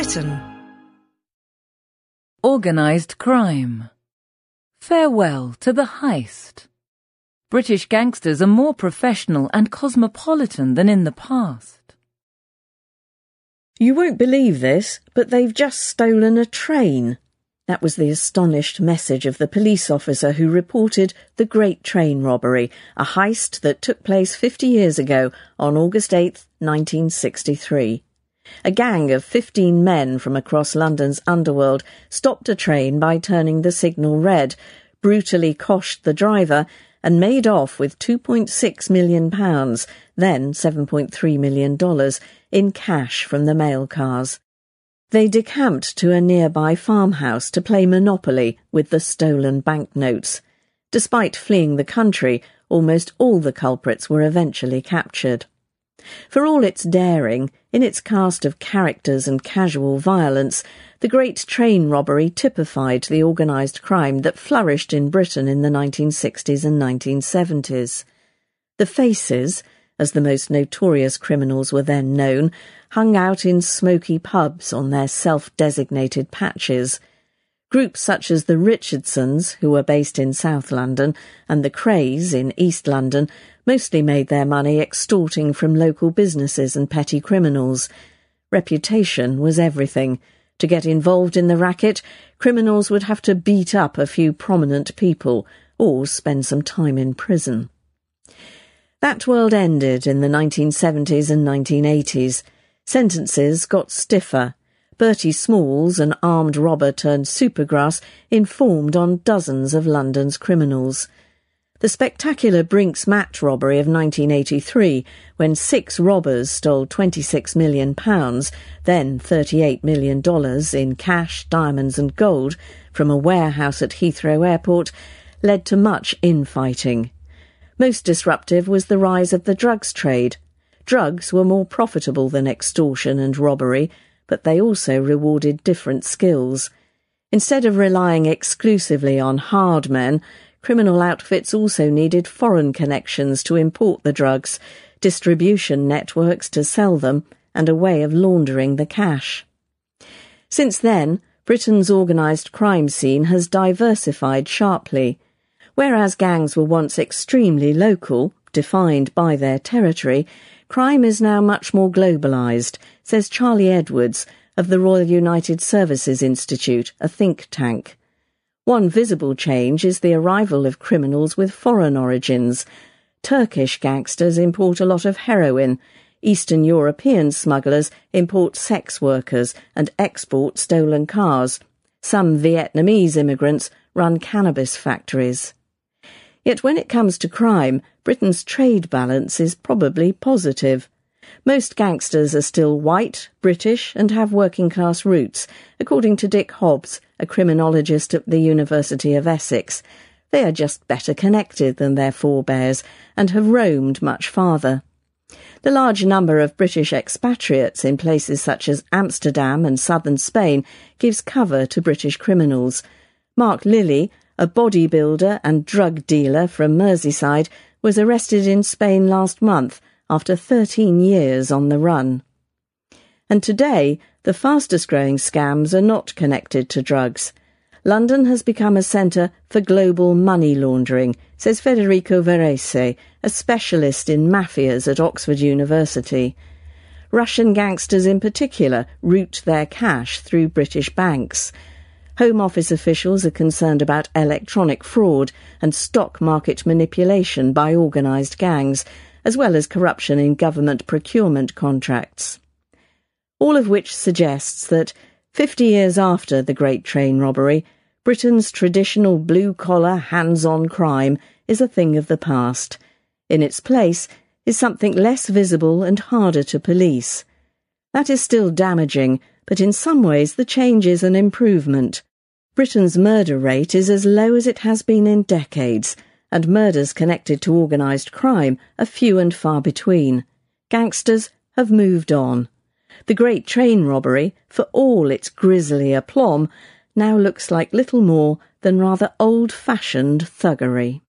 Britain. Organised crime. Farewell to the heist. British gangsters are more professional and cosmopolitan than in the past. You won't believe this, but they've just stolen a train. That was the astonished message of the police officer who reported the Great Train Robbery, a heist that took place 50 years ago on August 8, 1963. A gang of 15 men from across London's underworld stopped a train by turning the signal red, brutally coshed the driver, and made off with £2.6 million, then $7.3 million, in cash from the mail cars. They decamped to a nearby farmhouse to play Monopoly with the stolen banknotes. Despite fleeing the country, almost all the culprits were eventually captured. For all its daring, in its cast of characters and casual violence, the Great Train Robbery typified the organised crime that flourished in Britain in the 1960s and 1970s. The Faces, as the most notorious criminals were then known, hung out in smoky pubs on their self-designated patches. Groups such as the Richardsons, who were based in South London, and the Krays in East London, mostly made their money extorting from local businesses and petty criminals. Reputation was everything. To get involved in the racket, criminals would have to beat up a few prominent people or spend some time in prison. That world ended in the 1970s and 1980s. Sentences got stiffer. Bertie Smalls, an armed robber turned supergrass, informed on dozens of London's criminals. The spectacular Brinks Mat robbery of 1983, when 6 robbers stole £26 million, then $38 million in cash, diamonds and gold from a warehouse at Heathrow Airport, led to much infighting. Most disruptive was the rise of the drugs trade. Drugs were more profitable than extortion and robbery, but they also rewarded different skills. Instead of relying exclusively on hard men, criminal outfits also needed foreign connections to import the drugs, distribution networks to sell them, and a way of laundering the cash. Since then, Britain's organised crime scene has diversified sharply. Whereas gangs were once extremely local, defined by their territory, crime is now much more globalised, says Charlie Edwards of the Royal United Services Institute, a think tank. One visible change is the arrival of criminals with foreign origins. Turkish gangsters import a lot of heroin. Eastern European smugglers import sex workers and export stolen cars. Some Vietnamese immigrants run cannabis factories. Yet when it comes to crime, Britain's trade balance is probably positive. Most gangsters are still white, British, and have working-class roots, according to Dick Hobbs, a criminologist at the University of Essex. They are just better connected than their forebears and have roamed much farther. The large number of British expatriates in places such as Amsterdam and southern Spain gives cover to British criminals. Mark Lilly, a bodybuilder and drug dealer from Merseyside, was arrested in Spain last month after 13 years on the run. And today, the fastest-growing scams are not connected to drugs. London has become a centre for global money laundering, says Federico Varese, a specialist in mafias at Oxford University. Russian gangsters in particular route their cash through British banks. Home Office officials are concerned about electronic fraud and stock market manipulation by organised gangs, as well as corruption in government procurement contracts. All of which suggests that, 50 years after the Great Train Robbery, Britain's traditional blue-collar, hands-on crime is a thing of the past. In its place is something less visible and harder to police. That is still damaging, but in some ways the change is an improvement. Britain's murder rate is as low as it has been in decades, and murders connected to organised crime are few and far between. Gangsters have moved on. The Great Train Robbery, for all its grisly aplomb, now looks like little more than rather old-fashioned thuggery.